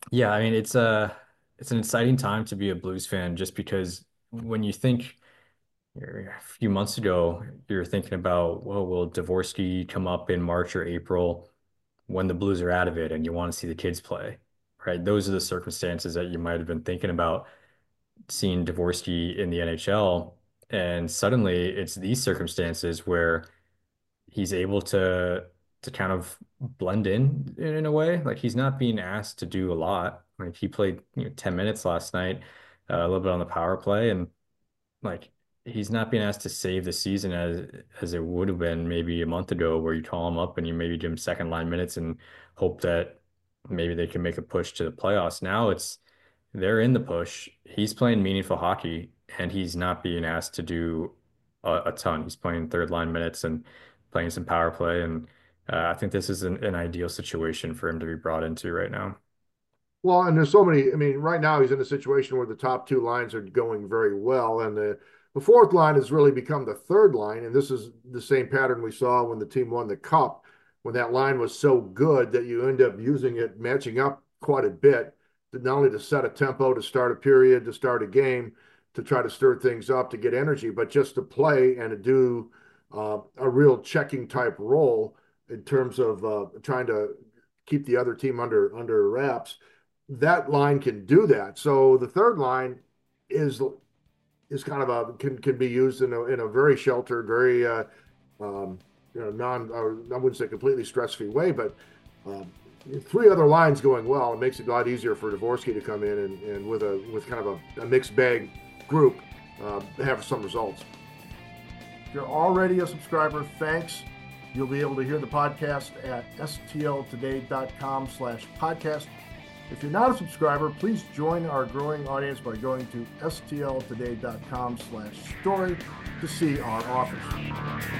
Yeah, I mean it's an exciting time to be a Blues fan just because when you think a few months ago, you're thinking about, well, will Dvorsky come up in March or April when the Blues are out of it and you want to see the kids play, right? Those are the circumstances that you might have been thinking about seeing Dvorsky in the NHL. And suddenly it's these circumstances where he's able to kind of blend in a way. Like he's not being asked to do a lot. Like he played, 10 minutes last night, a little bit on the power play, and like he's not being asked to save the season as it would have been maybe a month ago, where you call him up and you maybe give him second line minutes and hope that maybe they can make a push to the playoffs. Now it's they're in the push. He's playing meaningful hockey and he's not being asked to do a ton. He's playing third line minutes and playing some power play. And I think this is an ideal situation for him to be brought into right now. Well, and there's so many. I mean, right now he's in a situation where the top two lines are going very well, and the fourth line has really become the third line. And this is the same pattern we saw when the team won the cup, when that line was so good that you end up using it, matching up quite a bit, not only to set a tempo, to start a period, to start a game, to try to stir things up, to get energy, but just to play and to do a real checking type role in terms of trying to keep the other team under wraps. That line can do that. So the third line is is kind of a can be used in a very sheltered, very um, non I wouldn't say completely stress free way, but um, three other lines going well, it makes it a lot easier for Dvorsky to come in and with kind of a mixed bag group have some results. If you're already a subscriber, thanks. You'll be able to hear the podcast at stltoday.com/podcast. If you're not a subscriber, please join our growing audience by going to stltoday.com/story to see our offers.